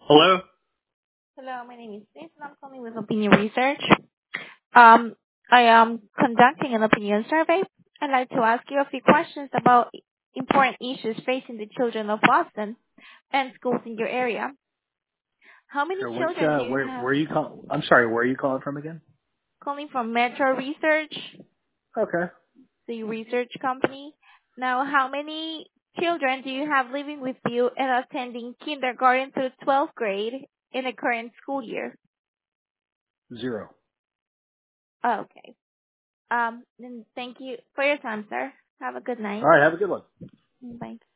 Hello? Hello, my name is Steve, and I'm calling with Opinion Research. Um, I am conducting an opinion survey. I'd like to ask you a few questions about important issues facing the children of Boston and schools in your area. How many Sure. Which, children do you where have? are you call? I'm sorry. Where are you calling from again? Calling from Metro Research, Okay. the research company. Now, how many children do you have living with you and attending kindergarten through 12th grade in the current school year? 0. Okay. Then thank you for your time, sir. Have a good All night. right. Have a good one. Bye.